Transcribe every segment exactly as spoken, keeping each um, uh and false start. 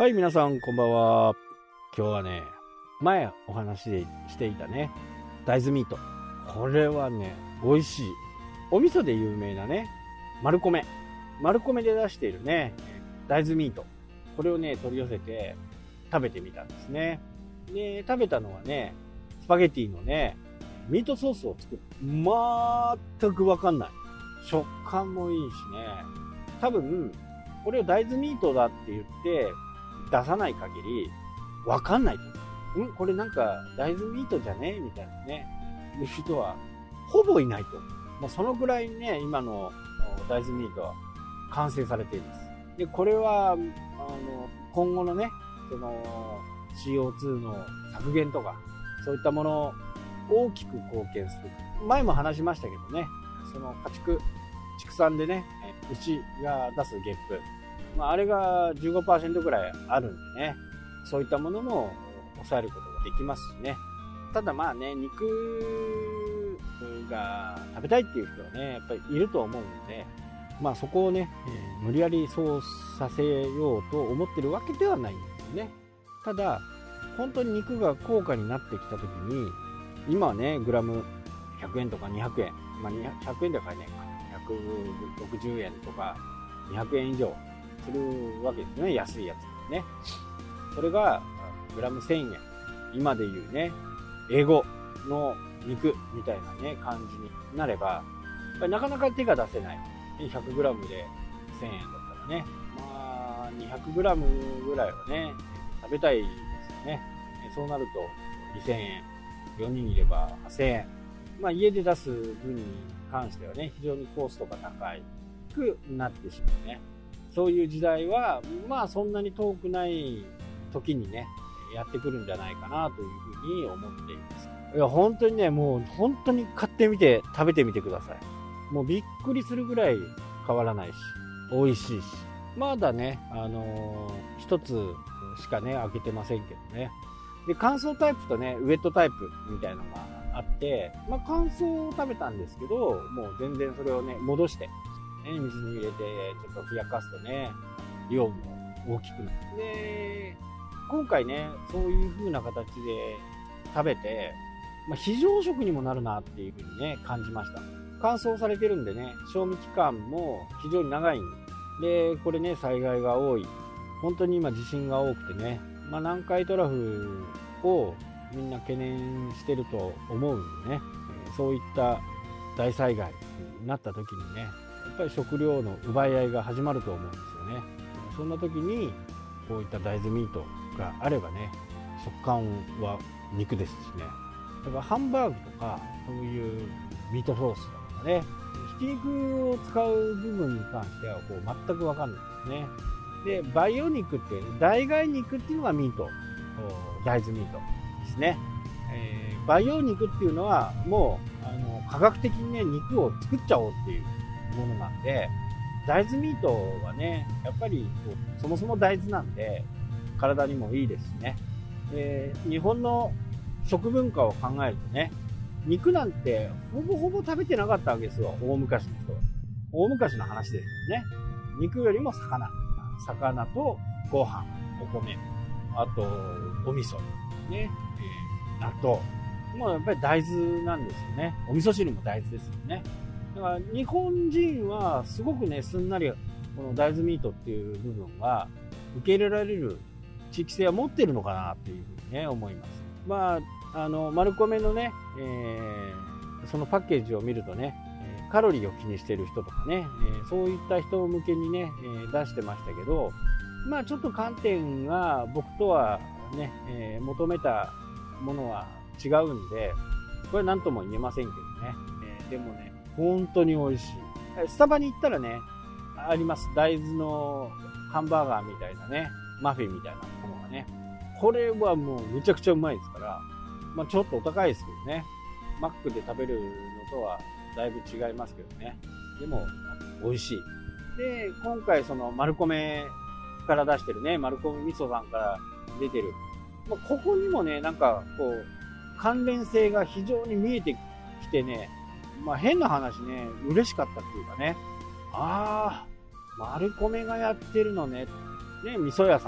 はい、皆さんこんばんは。今日はね、前お話ししていたね、大豆ミート。これはね、美味しい。お味噌で有名なね、丸米。丸米で出しているね、大豆ミート。これをね、取り寄せて食べてみたんですね。で、食べたのはね、スパゲティのね、ミートソースを作る。全くわかんない。食感もいいしね。多分、これを大豆ミートだって言って出さない限り、わかんないと。んこれなんか大豆ミートじゃねみたいなね。いう人は、ほぼいないと。もうそのぐらいね、今の大豆ミートは完成されています。で、これは、あの、今後のね、その、シーオーツー の削減とか、そういったものを大きく貢献する。前も話しましたけどね、その家畜、畜産でね、牛が出すゲップ、まあ、あれが じゅうごパーセント ぐらいあるんでね、そういったものも抑えることができますしね。ただまあね、肉が食べたいっていう人はね、やっぱりいると思うので、まあそこをね、えー、無理やりそうさせようと思ってるわけではないんですよね。ただ、本当に肉が高価になってきたときに、今はね、グラムひゃくえんとかにひゃくえん、まあひゃくえんでは買えないか、ひゃくろくじゅうえんとかにひゃくえん以上するわけですね、安いやつね。それがグラムせんえん、今でいうね、英語の肉みたいなね、感じになれば、やっぱりなかなか手が出せない。ひゃくグラムでせんえんだったらね、まあにひゃくグラムぐらいはね、食べたいですよね。そうなるとにせんえん、よにんいればはっせんえん。まあ家で出す分に関してはね、非常にコストが高くなってしまうね。そういう時代は、まあそんなに遠くない時にね、やってくるんじゃないかなというふうに思っています。いや、本当にね、もう本当に買ってみて食べてみてください。もうびっくりするぐらい変わらないし、美味しいし。まだね、あのー、一つしかね、開けてませんけどね。で、乾燥タイプとね、ウェットタイプみたいなのがあって、まあ乾燥を食べたんですけど、もう全然それをね、戻して、ね、水に入れて、ちょっとふやかすとね、量も大きくなる。で、今回ね、そういう風な形で食べて、まあ、非常食にもなるなっていう風にね、感じました。乾燥されてるんでね、賞味期間も非常に長いんで、これね、災害が多い。本当に今地震が多くてね、まあ、南海トラフをみんな懸念してると思うんでね、そういった大災害になった時にね、やっぱり食料の奪い合いが始まると思うんですよね。そんな時に、こういった大豆ミートがあればね、食感は肉ですしね。だからハンバーグとか、そういうミートソースとかね、ひき肉を使う部分に関してはこう全く分かんないですね。で、培養肉って、代替肉っていうのがミート、大豆ミートですね。えー、培養肉っていうのはもうあの科学的にね、肉を作っちゃおうっていうものなんで、大豆ミートはね、やっぱりこうそもそも大豆なんで体にもいいですしね。で、日本の食文化を考えるとね、肉なんてほぼほぼ食べてなかったわけですよ、大昔の人は。大昔の話ですよね。肉よりも魚。魚とご飯、お米、あとお味噌、ね、えー、納豆。もうやっぱり大豆なんですよね。お味噌汁も大豆ですよね。だから日本人はすごくね、すんなりこの大豆ミートっていう部分は受け入れられる地域性は持ってるのかなっていうふうにね、思います。まあ、あの、丸米のね、えー、そのパッケージを見るとね、カロリーを気にしている人とかね、えー、そういった人向けにね、えー、出してましたけど、まあちょっと観点が僕とはね、えー、求めたものは違うんで、これ何とも言えませんけどね、えー、でもね、本当に美味しい。スタバに行ったらね、あります。大豆のハンバーガーみたいなね、マフィンみたいなものがね、これはもうめちゃくちゃうまいですから、まあちょっとお高いですけどね、マックで食べるのとはだいぶ違いますけどね。でも、美味しい。で、今回その丸米から出してるね、丸米味噌さんから出てる。もうここにもね、なんかこう、関連性が非常に見えてきてね、まあ変な話ね、嬉しかったっていうかね、あー、丸米がやってるのね、ね、味噌屋さんですか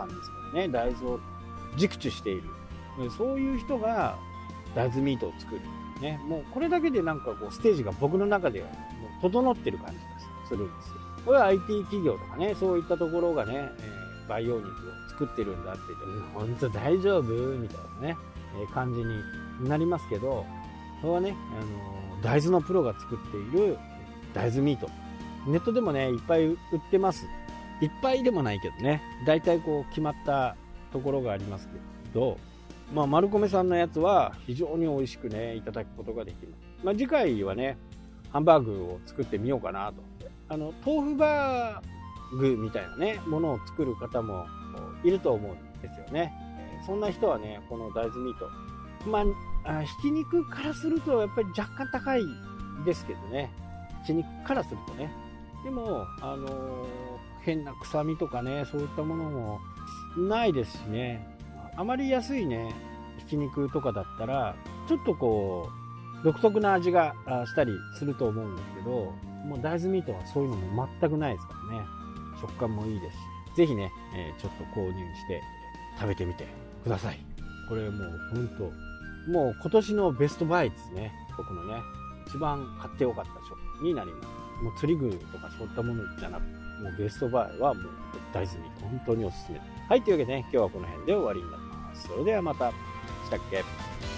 ね、大豆を熟知している、そういう人が大豆ミートを作る、ね、もうこれだけでなんかこうステージが僕の中ではもう整ってる感じがするんですよ。これは アイティー 企業とかね、そういったところがね、えー、培養肉を作ってるんだって言って、うん、本当大丈夫みたいなね、えー、感じになりますけど、それはね、あのー、大豆のプロが作っている大豆ミート、ネットでもねいっぱい売ってます。いっぱいでもないけどね、だいたいこう決まったところがありますけど、まあ、マルコメさんのやつは非常に美味しくねいただくことができます。まあ、次回はねハンバーグを作ってみようかなと。あの豆腐バーグみたいなねものを作る方もいると思うんですよね。そんな人はねこの大豆ミート、まあひき肉からするとやっぱり若干高いですけどね、ひき肉からするとね、でもあのー、変な臭みとかねそういったものもないですしね、あまり安いねひき肉とかだったらちょっとこう独特な味がしたりすると思うんですけど、もう大豆ミートはそういうのも全くないですからね、食感もいいですし、ぜひね、えー、ちょっと購入して食べてみてください。これもう本当もう今年のベストバイですね。僕のね一番買ってよかった商品になります。もう釣り具とかそういったものじゃなくて、もうベストバイはもう大豆ミート本当におすすめです。はい、というわけでね今日はこの辺で終わりになります。それではまた。したっけ。